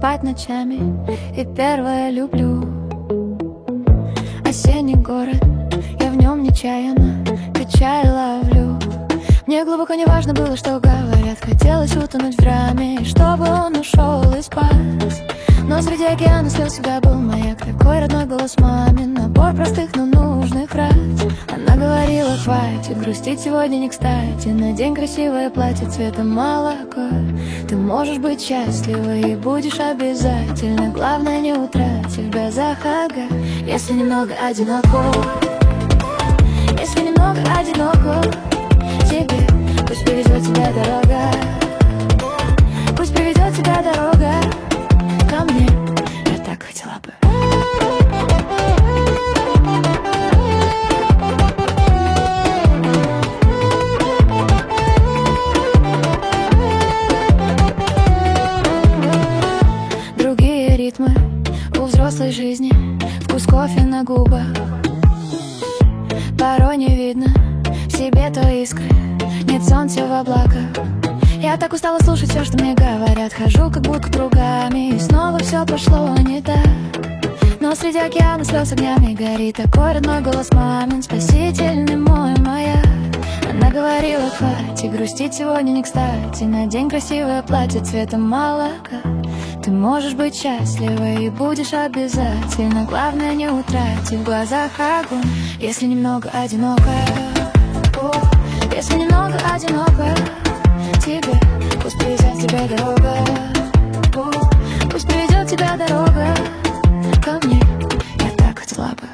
спать ночами, и первое люблю. Осенний город, я в нем нечаянно качай ловлю. Мне глубоко не важно было, что говорят, хотелось утонуть в раме, и чтобы он ушел и спас. Но среди океана слез всегда был маяк, такой родной голос мамин, набор простых, но нужных фраз. Она говорила, хватит грустить сегодня не кстати, надень красивое платье цвета молоко. Ты можешь быть счастлива и будешь обязательно, главное не утратив в глазах огонь. Если немного одиноко, если немного одиноко тебе, пусть приведет тебя дорога, пусть приведет тебя дорога ко мне, я так хотела бы. Другие ритмы у взрослой жизни, вкус кофе на губах. Порой не видно в себе той искры, нет солнца в облаках. Я так устала слушать все, что мне говорят, хожу как будто кругами, и снова все пошло не так. Но среди океана слез огнями горит такой родной голос мамин, спасительный мой маяк. Она говорила, хватит грустить сегодня не кстати, надень красивое платье цвета молока. Ты можешь быть счастлива и будешь обязательно, главное не утратив в глазах огонь. Если немного одинокая, если немного одинокая тебе, пусть приведет тебя дорога, пусть приведет тебя дорога ко мне, я так хотела бы.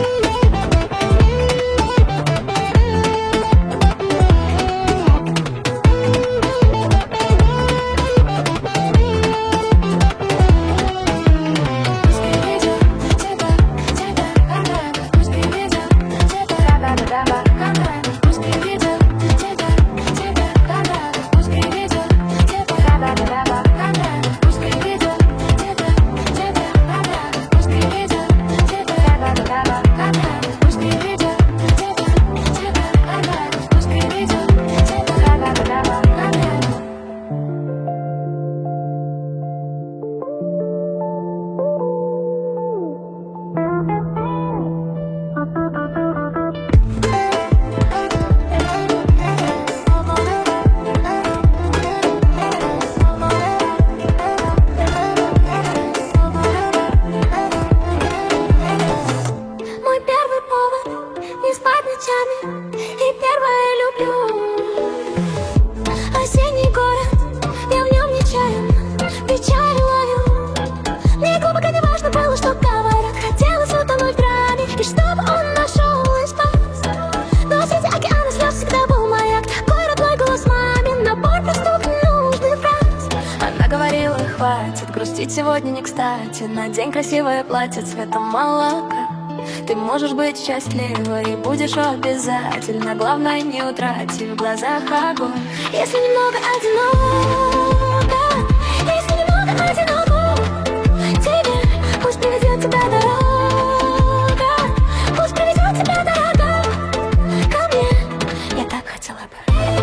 Хватит грустить сегодня не кстати, надень красивое платье цвета молока. Ты можешь быть счастливой и будешь обязательно, главное не утратив в глазах огонь. Если немного одиноко, если немного одиноко тебе, пусть приведет тебя дорога, пусть приведет тебя дорога ко мне, я так хотела бы.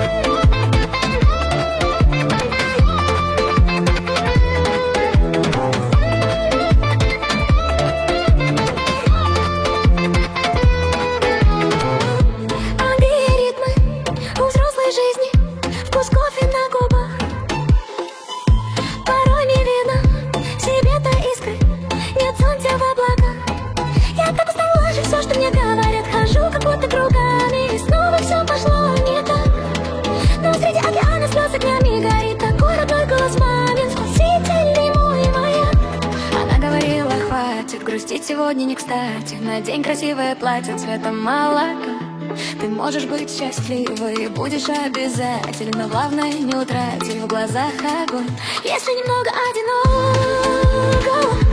Грустить сегодня не кстати, надень красивое платье цвета молока. Ты можешь быть счастливой и будешь обязательно, главное не утратив в глазах огонь. Если немного одиноко,